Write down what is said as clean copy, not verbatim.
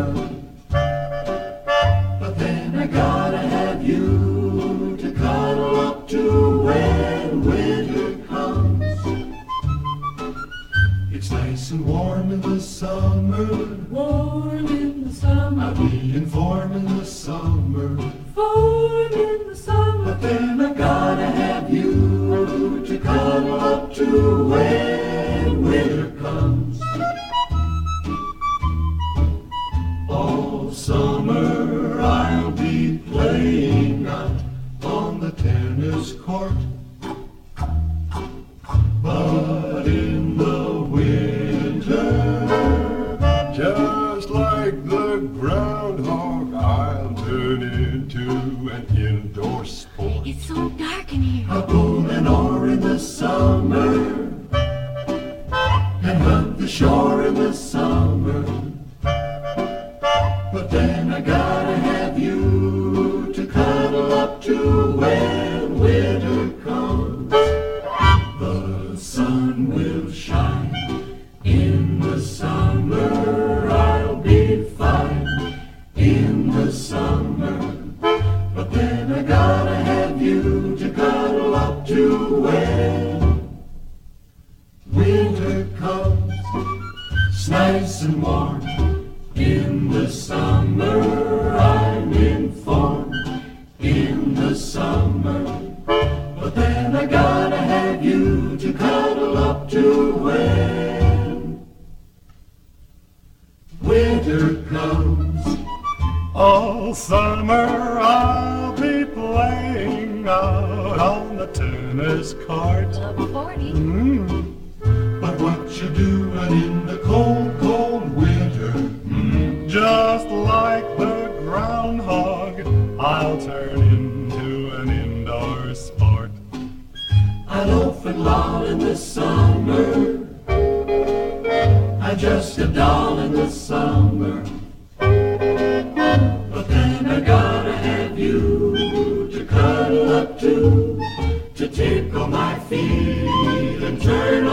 But then I gotta have you to cuddle up to when winter comes. It's nice and warm in the summer, Warm in the summer, I'll be warm in the summer. warm in the summer. But then I gotta have you to cuddle up to when winter comes. All summer I'll be playing out on the tennis court. But in the winter, just like the groundhog, I'll turn into an indoor sport. It's so dark in here. A bull and oar in the summer, and hug the shore in the summer. But then I gotta have you to cuddle up to when winter comes. The sun will shine in the summer, I'll be fine in the summer. But then I gotta have you to cuddle up to when winter comes. It's nice and warm in the summer, I'm informed in the summer. But then I gotta have you to cuddle up to when winter comes. All summer I'll be playing out on the tennis court. Club 40. But what you doing in the cold, cold winter? Just like the groundhog, I'll turn into an indoor sport. I loaf and loll in the summer, I'm just a doll in the summer. But then I gotta have you to cuddle up to tickle my feet and turn